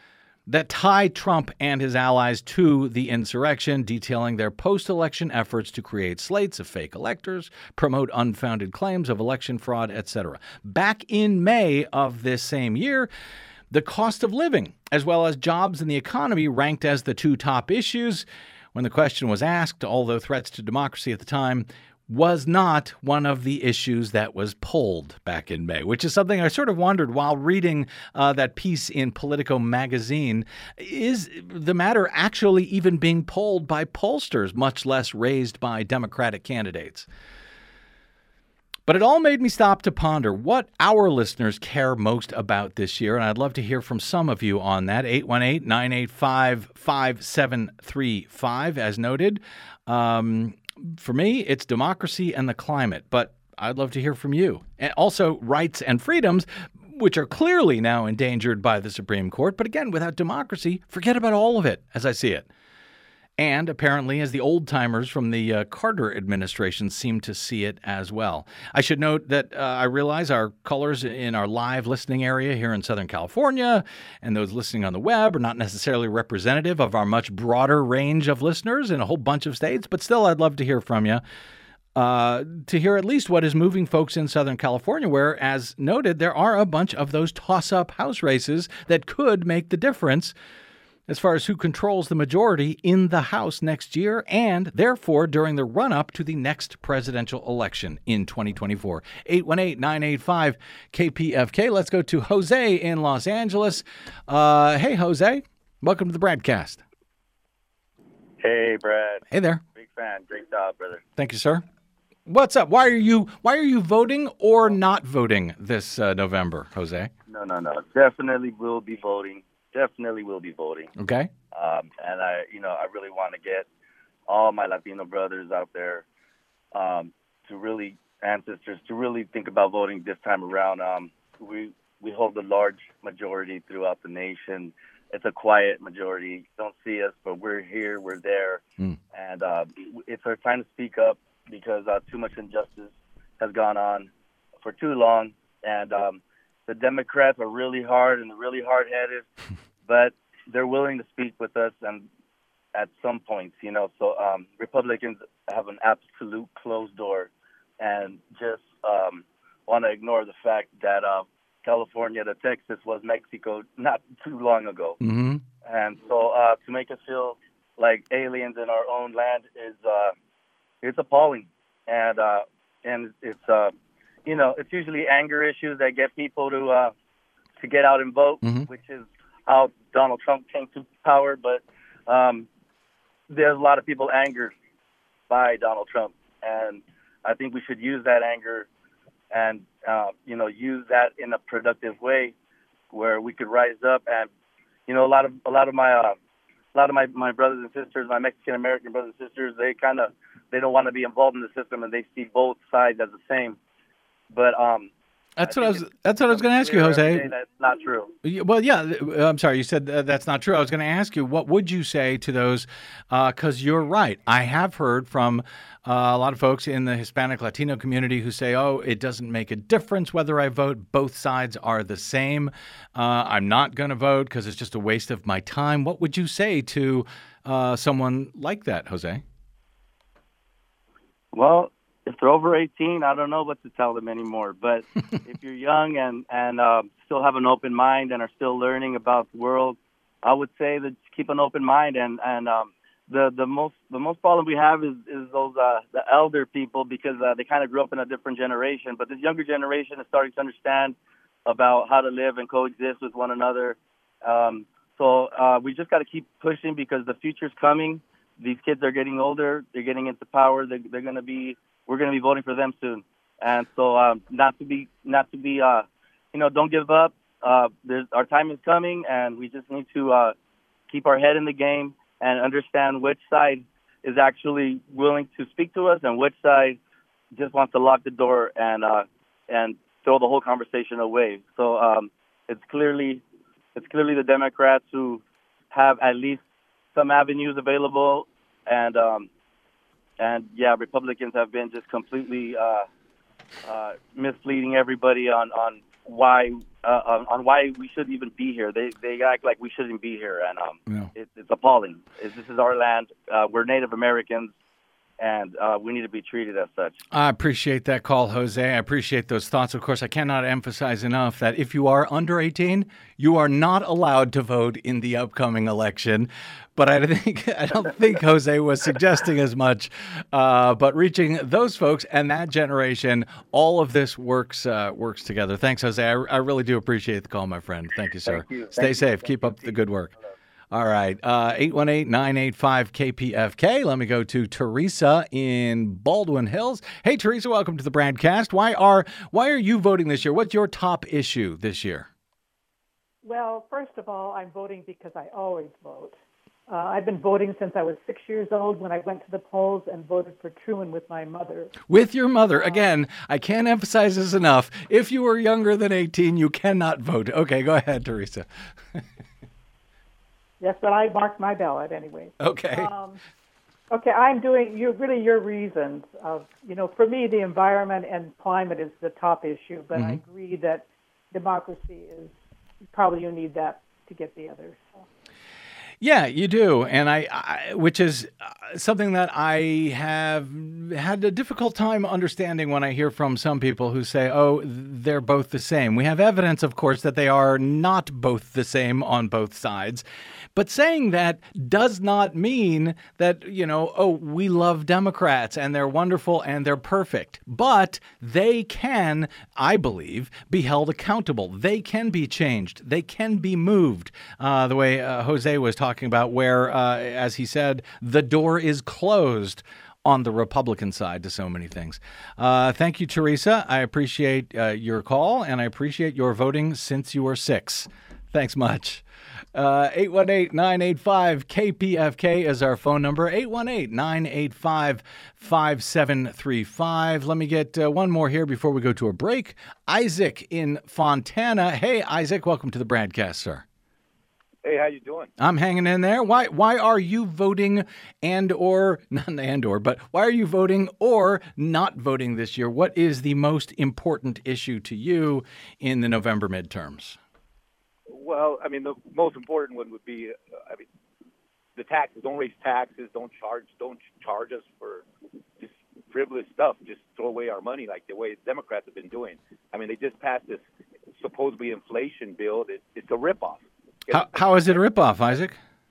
that tie Trump and his allies to the insurrection, detailing their post-election efforts to create slates of fake electors, promote unfounded claims of election fraud, et cetera. Back in May of this same year, the cost of living, as well as jobs and the economy, ranked as the two top issues. When the question was asked, although threats to democracy at the time was not one of the issues that was polled back in May, which is something I sort of wondered while reading uh, that piece in Politico magazine. Is the matter actually even being polled by pollsters, much less raised by Democratic candidates? But it all made me stop to ponder what our listeners care most about this year, and I'd love to hear from some of you on that. eight one eight, nine eight five, five seven three five, as noted. Um, For me, it's democracy and the climate, but I'd love to hear from you. And also rights and freedoms, which are clearly now endangered by the Supreme Court. But again, without democracy, forget about all of it, as I see it. And apparently, as the old-timers from the uh, Carter administration seem to see it as well. I should note that uh, I realize our callers in our live listening area here in Southern California and those listening on the web are not necessarily representative of our much broader range of listeners in a whole bunch of states, but still I'd love to hear from you, uh, to hear at least what is moving folks in Southern California, where, as noted, there are a bunch of those toss-up House races that could make the difference as far as who controls the majority in the House next year and, therefore, during the run-up to the next presidential election in twenty twenty-four. eight one eight, nine eight five, K P F K. Let's go to Jose in Los Angeles. Uh, hey, Jose. Welcome to the Bradcast. Hey, Brad. Hey there. Big fan. Great job, brother. Thank you, sir. What's up? Why are you Why are you voting or not voting this uh, November, Jose? No, no, no. Definitely will be voting. Definitely will be voting. Okay. Um, and I, you know, I really want to get all my Latino brothers out there um, to really, ancestors, to really think about voting this time around. Um, we we hold a large majority throughout the nation. It's a quiet majority. You don't see us, but we're here. We're there. Mm. And uh, it's our time to speak up because uh, too much injustice has gone on for too long. And um, the Democrats are really hard and really hard-headed, but they're willing to speak with us. And at some points, you know. So um, Republicans have an absolute closed door and just um, want to ignore the fact that uh, California to Texas was Mexico not too long ago. Mm-hmm. And so uh, to make us feel like aliens in our own land is uh, it's appalling. And uh, and it's uh, you know, it's usually anger issues that get people to uh, to get out and vote, mm-hmm. which is how Donald Trump came to power. But um, there's a lot of people angered by Donald Trump, and I think we should use that anger and uh, you know, use that in a productive way where we could rise up. And you know, a lot of a lot of my uh, a lot of my, my brothers and sisters, my Mexican American brothers and sisters, they kind of they don't want to be involved in the system, and they see both sides as the same. But um, That's I what I think was. That's what I was going to ask you, clear every Jose. day That's not true. Y- Well, yeah. th- I'm sorry. You said uh, that's not true. I was going to ask you, what would you say to those? Because you're right. I have heard from uh, a lot of folks in the Hispanic Latino community who say, "Oh, it doesn't make a difference whether I vote. Both sides are the same. Uh, I'm not going to vote because it's just a waste of my time." What would you say to uh, someone like that, Jose? Well, if they're over eighteen, I don't know what to tell them anymore. But if you're young and and uh, still have an open mind and are still learning about the world, I would say that keep an open mind. And and um, the the most the most problem we have is is those uh, the elder people, because uh, they kind of grew up in a different generation. But this younger generation is starting to understand about how to live and coexist with one another. Um, so uh, we just got to keep pushing, because the future's coming. These kids are getting older. They're getting into power. They, they're going to be. We're going to be voting for them soon. And so, um, not to be, not to be, uh, you know, don't give up. Uh, there's, our time is coming, and we just need to uh, keep our head in the game and understand which side is actually willing to speak to us and which side just wants to lock the door and uh, and throw the whole conversation away. So um, it's clearly, it's clearly the Democrats who have at least some avenues available, and um, and yeah, Republicans have been just completely uh, uh, misleading everybody on on why uh, on, on why we should even be here. They they act like we shouldn't be here, and um, Yeah. it, it's appalling. It, this is our land. Uh, we're Native Americans, and uh, we need to be treated as such. I appreciate that call, Jose. I appreciate those thoughts. Of course, I cannot emphasize enough that if you are under eighteen, you are not allowed to vote in the upcoming election. But I think I don't think Jose was suggesting as much. Uh, but reaching those folks and that generation, all of this works uh, works together. Thanks, Jose. I, I really do appreciate the call, my friend. Thank you, sir. Thank you. Stay Thank you. safe. Thank Keep you. up the good work. All right, uh, eight one eight, nine eight five, K P F K. Let me go to Teresa in Baldwin Hills. Hey, Teresa, welcome to the Bradcast. Why are why are you voting this year? What's your top issue this year? Well, first of all, I'm voting because I always vote. Uh, I've been voting since I was six years old, when I went to the polls and voted for Truman with my mother. With your mother. Again, I can't emphasize this enough. If you are younger than eighteen, you cannot vote. Okay, go ahead, Teresa. Yes, but I marked my ballot anyway. Okay. Um, okay, I'm doing you really your reasons of, you know, for me, the environment and climate is the top issue, but I agree that democracy is probably you need that to get the others. So. Yeah, you do, and I, I which is uh, something that I have had a difficult time understanding when I hear from some people who say, "Oh, they're both the same." We have evidence, of course, that they are not both the same on both sides. But saying that does not mean that, you know, oh, we love Democrats and they're wonderful and they're perfect. But they can, I believe, be held accountable. They can be changed. They can be moved. Uh, the way uh, Jose was talking about, where, uh, as he said, the door is closed on the Republican side to so many things. Uh, thank you, Teresa. I appreciate uh, your call, and I appreciate your voting since you were six. Thanks much. Uh, eight one eight, nine eight five, K P F K is our phone number, eight one eight, nine eight five, five seven three five. Let me get uh, one more here before we go to a break. Isaac in Fontana. Hey, Isaac, welcome to the Bradcast, sir. Hey, how you doing? I'm hanging in there. Why why are you voting and or, not and or, but why are you voting or not voting this year? What is the most important issue to you in the November midterms? Well, I mean, the most important one would be, uh, I mean, the taxes. Don't raise taxes. Don't charge. Don't charge us for just frivolous stuff. Just throw away our money like the way Democrats have been doing. I mean, they just passed this supposedly inflation bill. It, it's a ripoff. How how is it a ripoff, Isaac?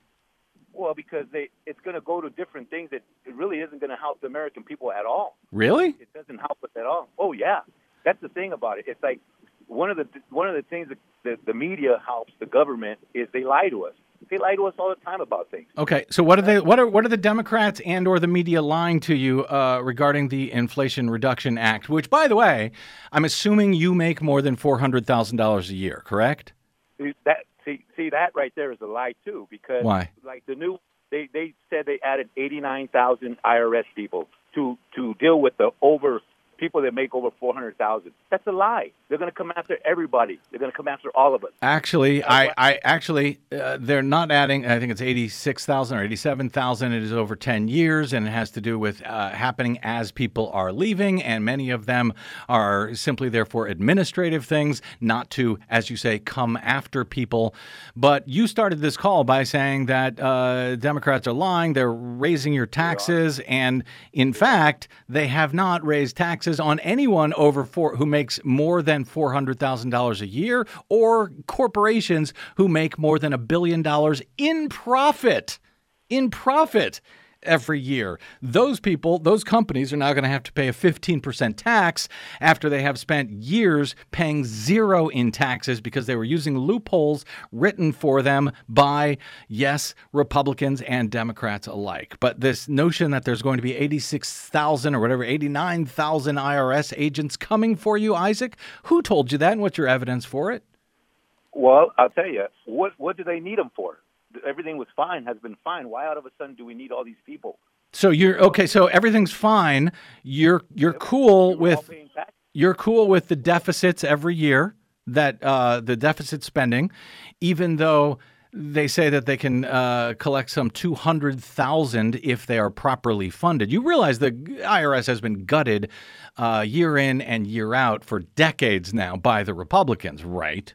Well, because they it's going to go to different things that it really isn't going to help the American people at all. Really? It doesn't help us at all. Oh yeah, that's the thing about it. It's like one of the one of the things that the, the media helps the government is they lie to us. They lie to us all the time about things. Okay, so what are they? What are what are the Democrats and or the media lying to you uh, regarding the Inflation Reduction Act? Which, by the way, I'm assuming you make more than four hundred thousand dollars a year, correct? That see see that right there is a lie too, because Why? Like the new they they said they added eighty-nine thousand I R S people to to deal with the over people that make over four hundred thousand. That's a lie. They're going to come after everybody. They're going to come after all of us. Actually, I, I actually, uh, they're not adding, I think it's eighty-six thousand or eighty-seven thousand. It is over ten years, and it has to do with uh, happening as people are leaving, and many of them are simply there for administrative things, not to, as you say, come after people. But you started this call by saying that uh, Democrats are lying, they're raising your taxes, and in fact, they have not raised taxes on anyone over four who makes more than four hundred thousand dollars a year, or corporations who make more than a billion dollars in profit, in profit every year. Those people, those companies are now going to have to pay a fifteen percent tax after they have spent years paying zero in taxes because they were using loopholes written for them by, yes, Republicans and Democrats alike. But this notion that there's going to be eighty-six thousand or whatever, eighty-nine thousand I R S agents coming for you, Isaac, who told you that, and what's your evidence for it? Well, I'll tell you, what what do they need them for? Everything was fine, has been fine. Why all of a sudden do we need all these people? So you're okay. So everything's fine. You're you're cool with you're cool with the deficits every year, that uh, the deficit spending, even though they say that they can uh, collect some two hundred thousand if they are properly funded. You realize the I R S has been gutted uh, year in and year out for decades now by the Republicans, right?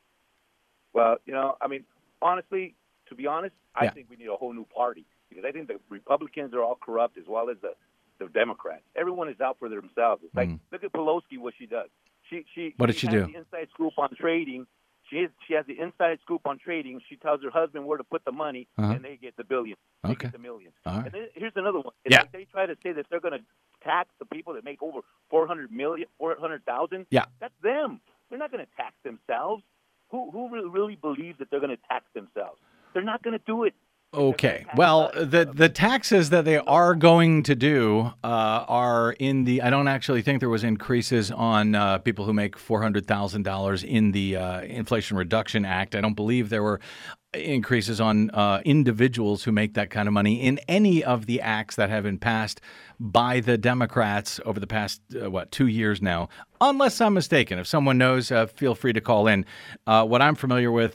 Well, you know, I mean, honestly. To be honest, I Yeah. think we need a whole new party, because I think the Republicans are all corrupt as well as the, the Democrats. Everyone is out for themselves. It's like, Mm. look at Pelosi, what she does. She she What did she has do? the inside scoop on trading. She is, she has the inside scoop on trading. She tells her husband where to put the money, Uh-huh. and they get the billions. They Okay. get the millions. All right. And then here's another one. It's Yeah. like they try to say that they're going to tax the people that make over four hundred million, four hundred thousand. Yeah. That's them. They're not going to tax themselves. Who who really, really believes that they're going to tax themselves? They're not going to do it. Okay. Well, the the taxes that they are going to do uh, are in the. I don't actually think there was increases on uh, people who make four hundred thousand dollars in the uh, Inflation Reduction Act. I don't believe there were increases on uh, individuals who make that kind of money in any of the acts that have been passed by the Democrats over the past uh, what two years now. Unless I'm mistaken. If someone knows, uh, feel free to call in. Uh, what I'm familiar with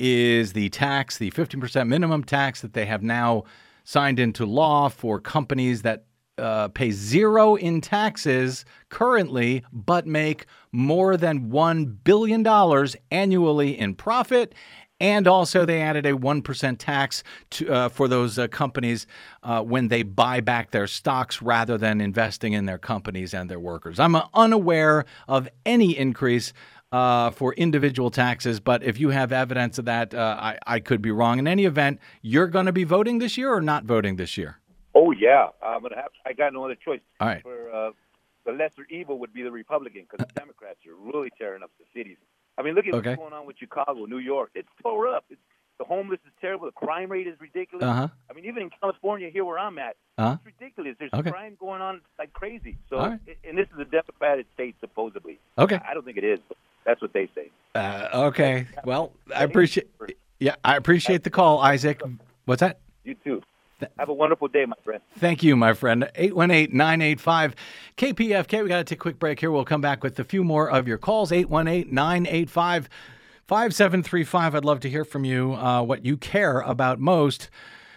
is the tax, the fifteen percent minimum tax that they have now signed into law for companies that uh, pay zero in taxes currently, but make more than one billion dollars annually in profit. And also they added a one percent tax to, uh, for those uh, companies uh, when they buy back their stocks rather than investing in their companies and their workers. I'm uh, unaware of any increase Uh, for individual taxes, but if you have evidence of that, uh, I, I could be wrong. In any event, you're going to be voting this year or not voting this year? Oh yeah, I'm gonna have. I got no other choice. All right. For uh, the lesser evil would be the Republican, because the Democrats are really tearing up the cities. I mean, look at Okay. what's going on with Chicago, New York. It's tore up. It's, the homeless is terrible. The crime rate is ridiculous. Uh-huh. I mean, even in California, here where I'm at, Uh-huh. it's ridiculous. There's Okay. crime going on like crazy. So, All right. and this is a Democratic state supposedly. Okay. I don't think it is, but that's what they say. Uh, okay. Well, I appreciate. Yeah, I appreciate the call, Isaac. What's that? You too. Have a wonderful day, my friend. Thank you, my friend. eight one eight, nine eight five, K P F K. We got to take a quick break here. We'll come back with a few more of your calls. eight one eight, nine eight five, five seven three five. I'd love to hear from you uh, what you care about most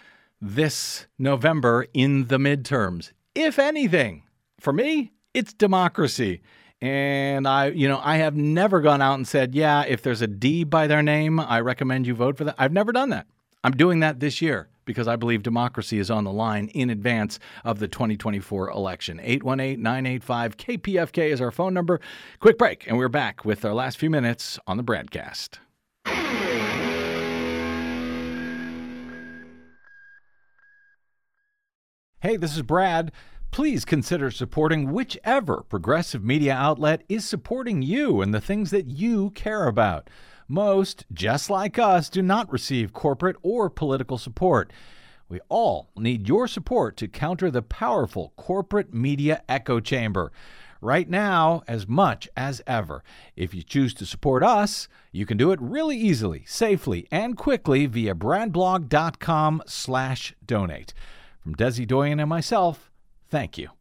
this November in the midterms. If anything, for me, it's democracy. And I, you know, I have never gone out and said, yeah, if there's a D by their name, I recommend you vote for that. I've never done that. I'm doing that this year because I believe democracy is on the line in advance of the twenty twenty-four election. eight one eight, nine eight five, K P F K is our phone number. Quick break, and we're back with our last few minutes on the BradCast. Hey, this is Brad. Please consider supporting whichever progressive media outlet is supporting you and the things that you care about. Most, just like us, do not receive corporate or political support. We all need your support to counter the powerful corporate media echo chamber. Right now, as much as ever. If you choose to support us, you can do it really easily, safely, and quickly via bradblog.com slash donate. From Desi Doyen and myself, thank you.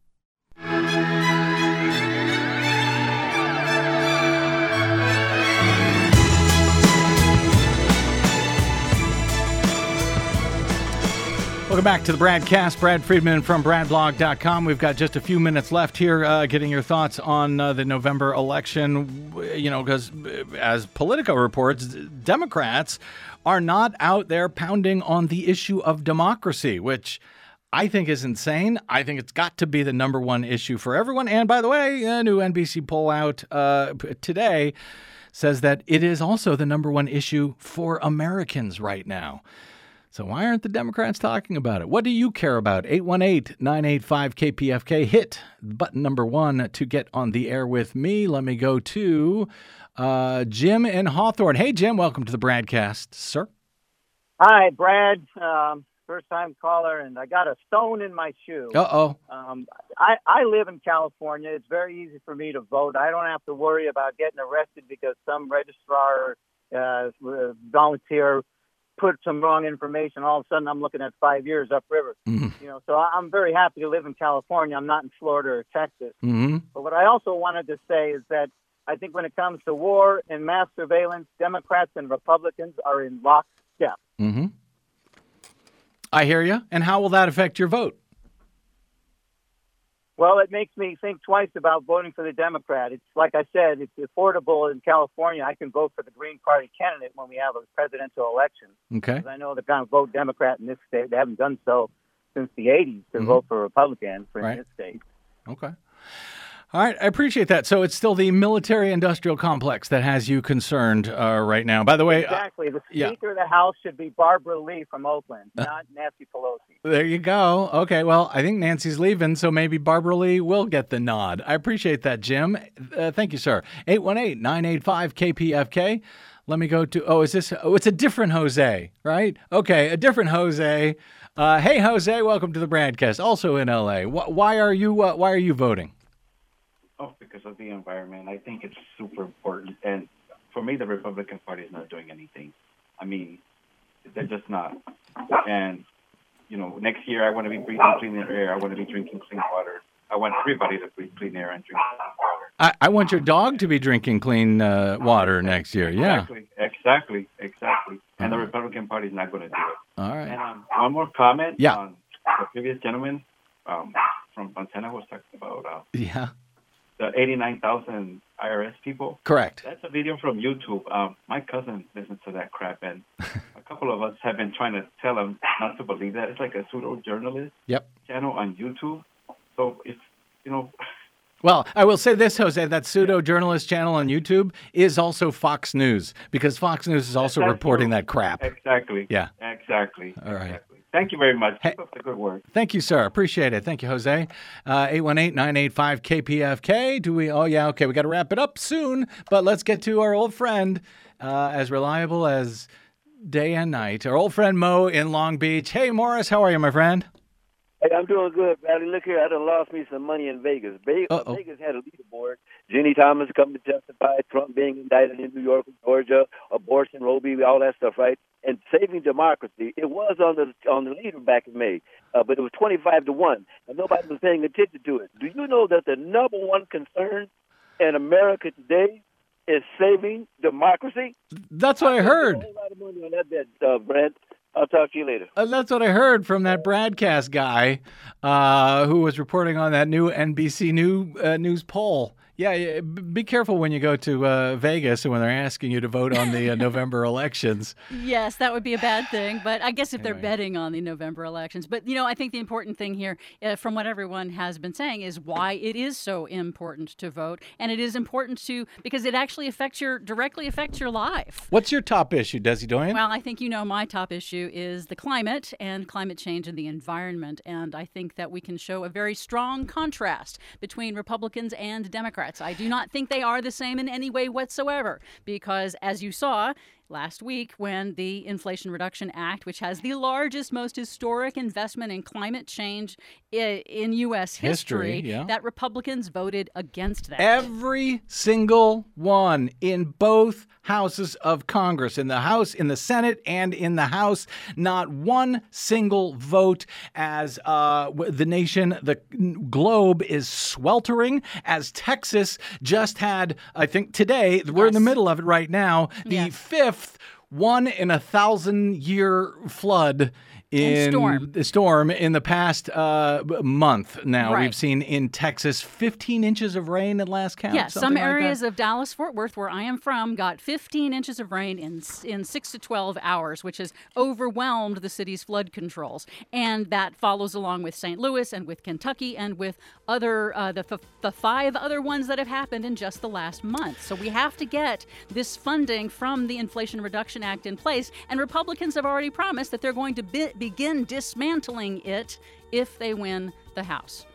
Welcome back to the BradCast. Brad Friedman from bradblog dot com. We've got just a few minutes left here, uh, getting your thoughts on uh, the November election. You know, because as Politico reports, Democrats are not out there pounding on the issue of democracy, which I think is insane. I think it's got to be the number one issue for everyone. And by the way, a new N B C poll out uh, today says that it is also the number one issue for Americans right now. So why aren't the Democrats talking about it? What do you care about? eight one eight, nine eight five, K P F K. Hit button number one to get on the air with me. Let me go to uh, Jim in Hawthorne. Hey, Jim, welcome to the BradCast, sir. Hi, Brad. Um, first-time caller, and I got a stone in my shoe. Uh-oh. Um, I, I live in California. It's very easy for me to vote. I don't have to worry about getting arrested because some registrar uh, volunteer put some wrong information. All of a sudden, I'm looking at five years upriver. Mm-hmm. You know, so I'm very happy to live in California. I'm not in Florida or Texas. Mm-hmm. But what I also wanted to say is that I think when it comes to war and mass surveillance, Democrats and Republicans are in lockstep. Mm-hmm. I hear you. And how will that affect your vote? Well, it makes me think twice about voting for the Democrat. It's like I said, it's affordable in California. I can vote for the Green Party candidate when we have a presidential election. Okay. Because I know they're going to vote Democrat in this state. They haven't done so since the eighties to mm-hmm. vote for Republican for right. this state. Okay. All right, I appreciate that. So it's still the military-industrial complex that has you concerned uh, right now. By the way, exactly. The uh, yeah. Speaker of the House should be Barbara Lee from Oakland, uh, not Nancy Pelosi. There you go. Okay, well, I think Nancy's leaving, so maybe Barbara Lee will get the nod. I appreciate that, Jim. Uh, thank you, sir. eight one eight, nine eight five, K P F K. Let me go to, oh, is this, oh, it's a different Jose, right? Okay, a different Jose. Uh, hey, Jose, welcome to the BradCast, also in L A. Wh- why are you, uh, why are you voting? Oh, because of the environment. I think it's super important. And for me, the Republican Party is not doing anything. I mean, they're just not. And, you know, next year I want to be breathing cleaner air. I want to be drinking clean water. I want everybody to breathe clean air and drink clean water. I, I want your dog to be drinking clean uh, water next year. Yeah. Exactly, exactly, exactly. And the Republican Party is not going to do it. All right. And um, one more comment yeah. on the previous gentleman um, from Montana was talking about. Uh, yeah. The eighty-nine thousand I R S people. Correct. That's a video from YouTube. Um, my cousin listens to that crap, and a couple of us have been trying to tell him not to believe that. It's like a pseudo-journalist yep. channel on YouTube. So it's, you know... Well, I will say this, Jose, that pseudo-journalist channel on YouTube is also Fox News, because Fox News is also That's reporting true. that crap. Exactly. Yeah. Exactly. All right. Exactly. Thank you very much. Hey, Keep up the good work. Thank you, sir. Appreciate it. Thank you, Jose. Uh, eight one eight, nine eight five, K P F K. Do we? Oh, yeah. Okay. We got to wrap it up soon. But let's get to our old friend, uh, as reliable as day and night, our old friend Mo in Long Beach. Hey, Morris. How are you, my friend? Hey, I'm doing good, Bradley. Look here, I done lost me some money in Vegas. Ve- Vegas had a leaderboard. Ginny Thomas coming to testify, Trump being indicted in New York and Georgia, abortion, Roe v. all that stuff, right? And saving democracy. It was on the on the leader back in May, uh, but it was twenty-five to one, and nobody was paying attention to it. Do you know that the number one concern in America today is saving democracy? That's what I heard. A whole lot of money on that bet, uh, Brad. I'll talk to you later. Uh, that's what I heard from that BradCast guy uh, who was reporting on that new N B C new, uh, News poll. Yeah, yeah, be careful when you go to uh, Vegas and when they're asking you to vote on the uh, November elections. Yes, that would be a bad thing. But I guess if Anyway. they're betting on the November elections. But, you know, I think the important thing here, uh, from what everyone has been saying, is why it is so important to vote. And it is important to, because it actually affects your, directly affects your life. What's your top issue, Desi Doyen? Well, I think you know my top issue is the climate and climate change and the environment. And I think that we can show a very strong contrast between Republicans and Democrats. I do not think they are the same in any way whatsoever, because as you saw last week when the Inflation Reduction Act, which has the largest, most historic investment in climate change i- in U S history, History, yeah. that Republicans voted against that. Every single one in both houses of Congress, in the House, in the Senate, and in the House, not one single vote as uh, the nation, the globe is sweltering, as Texas just had, I think today, we're in the middle of it right now, the Yes. fifth one in a thousand year flood in And storm. the storm in the past uh, month. Now Right. we've seen in Texas fifteen inches of rain at last count. Yes, some something like areas that. of Dallas-Fort Worth, where I am from, got fifteen inches of rain in in six to twelve hours, which has overwhelmed the city's flood controls. And that follows along with Saint Louis and with Kentucky and with other uh, the f- the five other ones that have happened in just the last month. So we have to get this funding from the Inflation Reduction Act in place. And Republicans have already promised that they're going to be- begin dismantling it if they win the House.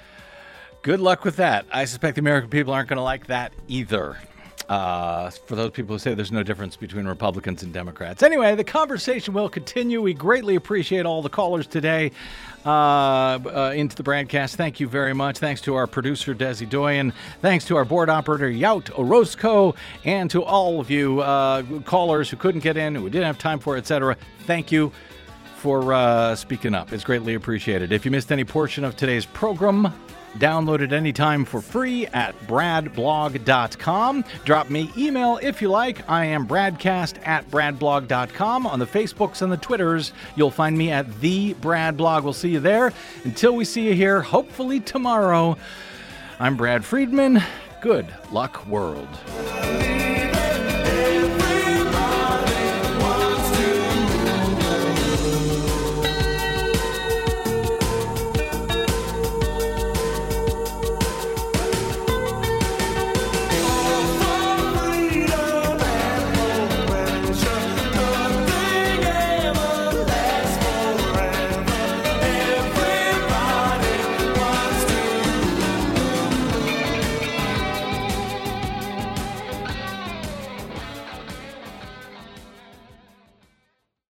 Good luck with that. I suspect the American people aren't going to like that either. Uh, for those people who say there's no difference between Republicans and Democrats. Anyway, the conversation will continue. We greatly appreciate all the callers today uh, uh, into the broadcast. Thank you very much. Thanks to our producer, Desi Doyen. Thanks to our board operator, Yout Orozco. And to all of you uh, callers who couldn't get in, who didn't have time for it, et cetera. Thank you for uh, speaking up. It's greatly appreciated. If you missed any portion of today's program, download it anytime for free at brad blog dot com. Drop me email if you like. I am bradcast at brad blog dot com. On the Facebooks and the Twitters, you'll find me at the Brad Blog. We'll see you there. Until we see you here, hopefully tomorrow, I'm Brad Friedman. Good luck, world.